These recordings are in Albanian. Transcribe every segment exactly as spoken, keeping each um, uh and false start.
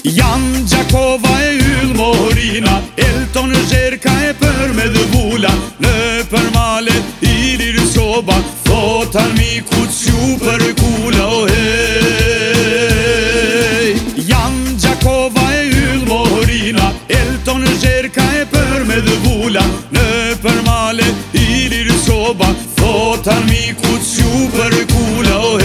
Jan Gjakova e yll Morina, Elton Zherka e për me dëvula. Në përmale i lirë soba, thot armiku t'ju për kula. O hej, Jan Gjakova e yll Morina, Elton Zherka e për me dëvula. Në përmale i lirë soba, thot armiku t'ju për kula. O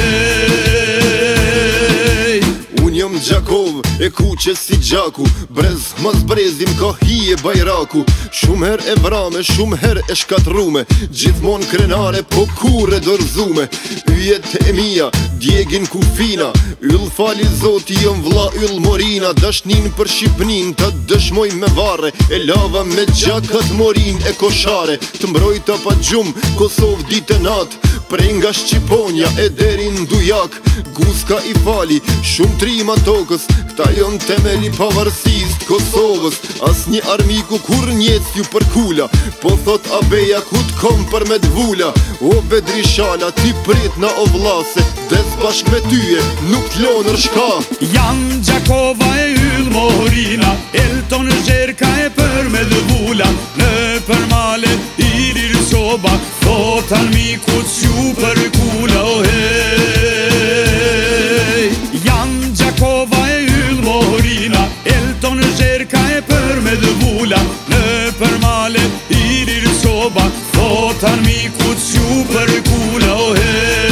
hej, unë jam Gjakov e kuqe si gjaku, brez mas brezim ka hije bajraku. Shumë her e vrame, shumë her e shkatrume, gjithmon krenare po kure dorzume. Yjet e mija, djegin kufina, yll fali zoti jëm vlla yll Morina. Dashnin për Shqipnin ta dëshmoj me varre, e lava me gjakat morin e koshare. Të mbrojta pa gjum, Kosov ditë e nat, prej nga Shqiponja e derin Dujak. Guska i fali, shumë trima tokës, këta jon temeli pavarësisë të Kosovës. As një armiku kur njec ju për kula, po thot abeja ku t'kom për me d'vula. O Bedrishala ti prit na o vlase, des bashk me tyje nuk t'lonër shka. Jan Gjakova e yll Morina, Elton Zherka e për me dëvula. Në përmale i lirë soba, thot armiku t'ju për kula. O hej, Jan Gjakova e yll Morina, Elton Zherka e për me dëvula. Në përmale i lirë soba, thot armiku t'ju për kula. O hej,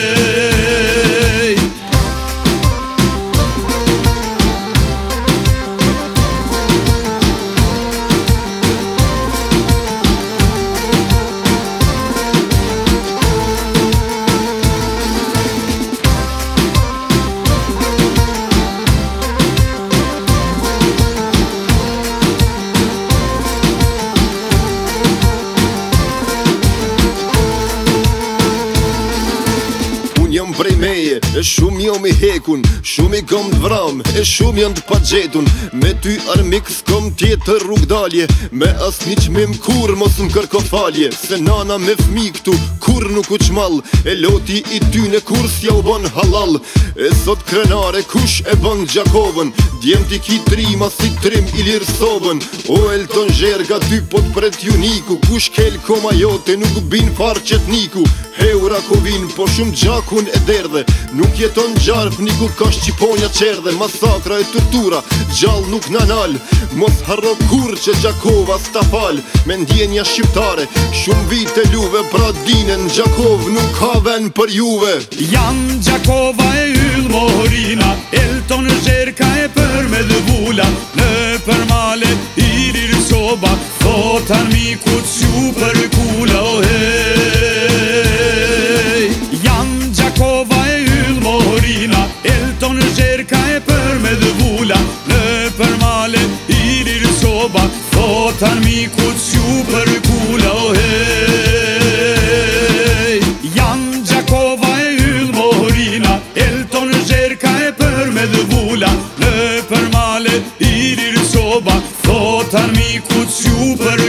jam prej meje, e shumë jom i hekun, shumë i kom t'vram, e shumë jom t'pa gjetun. Me ty armik s'kom tjetër rrugdalje, me as një qmim kur mos m'kërko falje. Se nana me fmi këtu kur nuk u qmall, e loti i tyne kur s'ja u bon halal. E sot krenare kush e bon Gjakovën, djem t'i ki trima si trim i lirë sobën. O Elton Zherka ty po t'pret juniku, kush kel koma jote nuk bin far qetniku. Heura ko vin po shumë gjakun e derdhe, nuk jeton gjarp niku ka Shqiponja qerdhe. Masakra e tortura, gjall nuk nanal, mos harro kur që Gjakova s'ta fal. Me ndjenja shqiptare, shumë vite luve, pra dinen Gjakov nuk ka ven për juve. Jan Gjakova e yll Morina, Elton Zherka e për me dëvula. Në përmale i lirë soba, thot armiku t'ju për kula. O hej, Jan Gjakova e yll Morina, Elton Zherka e për me dëvula. Në përmale i lirë soba, thot armiku t'ju për kula. O hej, Jan Gjakova e yll Morina, Elton Zherka e për me dëvula. Në përmale i lirë soba, thot armiku t'ju për